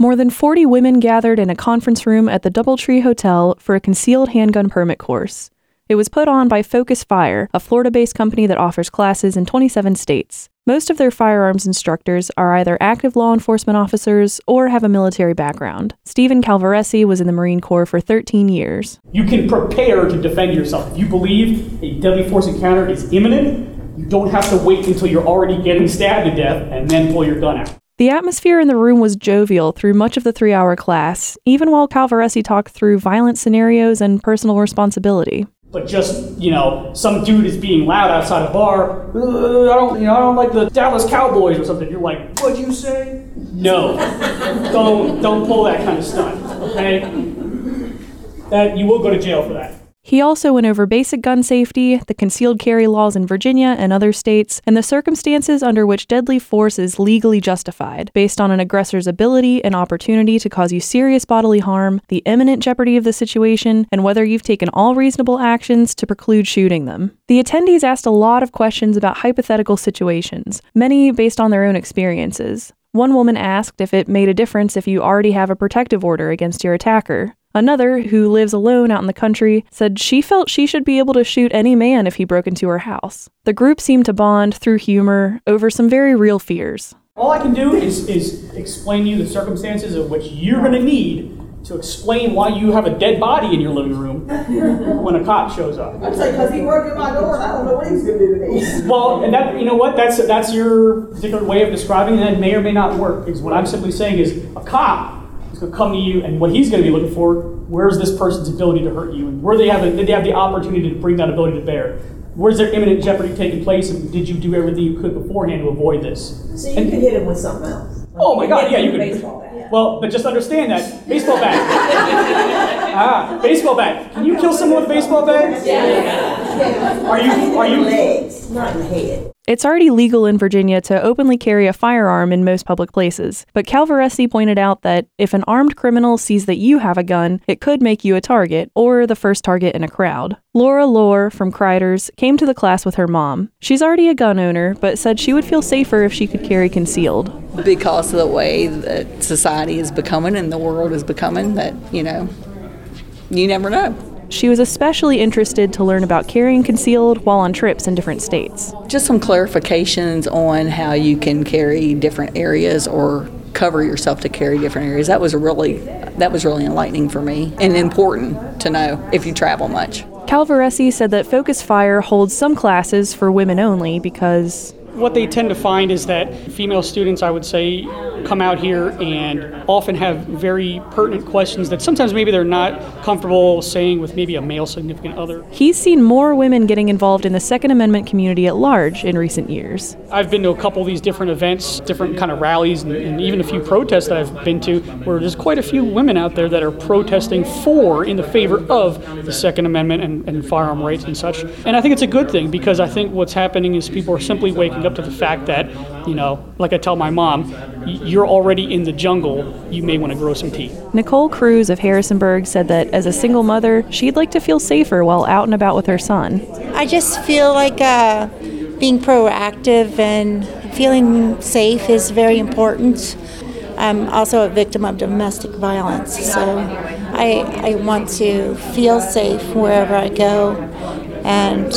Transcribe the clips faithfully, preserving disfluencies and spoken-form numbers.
More than forty women gathered in a conference room at the Doubletree Hotel for a concealed handgun permit course. It was put on by Focus Fire, a Florida-based company that offers classes in twenty-seven states. Most of their firearms instructors are either active law enforcement officers or have a military background. Stephen Calvaresi was in the Marine Corps for thirteen years. You can prepare to defend yourself. If you believe a deadly force encounter is imminent, you don't have to wait until you're already getting stabbed to death and then pull your gun out. The atmosphere in the room was jovial through much of the three-hour class, even while Calvaresi talked through violent scenarios and personal responsibility. But just, you know, some dude is being loud outside a bar. Uh, I don't, you know, I don't like the Dallas Cowboys or something. You're like, what'd you say? No, don't, don't pull that kind of stunt. Okay, that you will go to jail for that. He also went over basic gun safety, the concealed carry laws in Virginia and other states, and the circumstances under which deadly force is legally justified, based on an aggressor's ability and opportunity to cause you serious bodily harm, the imminent jeopardy of the situation, and whether you've taken all reasonable actions to preclude shooting them. The attendees asked a lot of questions about hypothetical situations, many based on their own experiences. One woman asked if it made a difference if you already have a protective order against your attacker. Another, who lives alone out in the country, said she felt she should be able to shoot any man if he broke into her house. The group seemed to bond through humor over some very real fears. All I can do is, is explain to you the circumstances of which you're going to need to explain why you have a dead body in your living room when a cop shows up. I'd say, because he broke in my door and I don't know what he's going to do to me. Well, and that, you know what, that's that's your particular way of describing it, and it may or may not work, because what I'm simply saying is a cop is going to come to you, and what he's going to be looking for, where's this person's ability to hurt you, and where they have a, did they have the opportunity to bring that ability to bear? Where's their imminent jeopardy taking place, and did you do everything you could beforehand to avoid this? So you and, could hit him with something else. Oh my God, yeah, you could. Baseball bat. Well, but just understand that baseball bat. ah, baseball bat. Can you kill someone with a baseball bat? Yeah. yeah. Are you? Are you? Legs, not in the head. It's already legal in Virginia to openly carry a firearm in most public places, but Calvaresi pointed out that if an armed criminal sees that you have a gun, it could make you a target, or the first target in a crowd. Laura Lohr from Criders came to the class with her mom. She's already a gun owner, but said she would feel safer if she could carry concealed. Because of the way that society is becoming and the world is becoming, that, you know, you never know. She was especially interested to learn about carrying concealed while on trips in different states. Just some clarifications on how you can carry different areas or cover yourself to carry different areas. That was really that was really enlightening for me and important to know if you travel much. Calvaresi said that Focus Fire holds some classes for women only because what they tend to find is that female students, I would say, come out here and often have very pertinent questions that sometimes maybe they're not comfortable saying with maybe a male significant other. He's seen more women getting involved in the Second Amendment community at large in recent years. I've been to a couple of these different events, different kind of rallies, and, and even a few protests that I've been to where there's quite a few women out there that are protesting for, in the favor of the Second Amendment and, and firearm rights and such. And I think it's a good thing, because I think what's happening is people are simply waking up to the fact that, you know, like I tell my mom, you're already in the jungle, you may want to grow some teeth. Nicole Cruz of Harrisonburg said that as a single mother, she'd like to feel safer while out and about with her son. I just feel like uh, being proactive and feeling safe is very important. I'm also a victim of domestic violence, so I, I want to feel safe wherever I go, and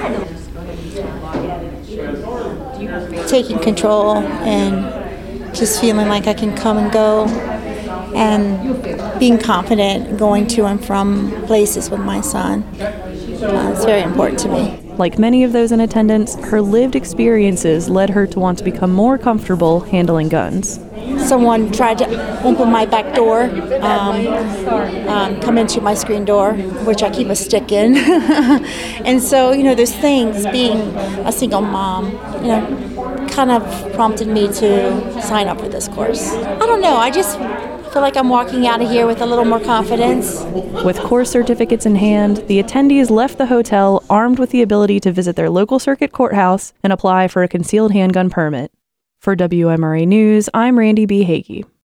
taking control and just feeling like I can come and go and being confident going to and from places with my son. Uh, it's very important to me. Like many of those in attendance, her lived experiences led her to want to become more comfortable handling guns. Someone tried to open my back door, um, um, come into my screen door, which I keep a stick in. And so, you know, there's things, being a single mom, you know, kind of prompted me to sign up for this course. I don't know, I just feel like I'm walking out of here with a little more confidence. With course certificates in hand, the attendees left the hotel armed with the ability to visit their local circuit courthouse and apply for a concealed handgun permit. For W M R A News, I'm Randy B. Hagee.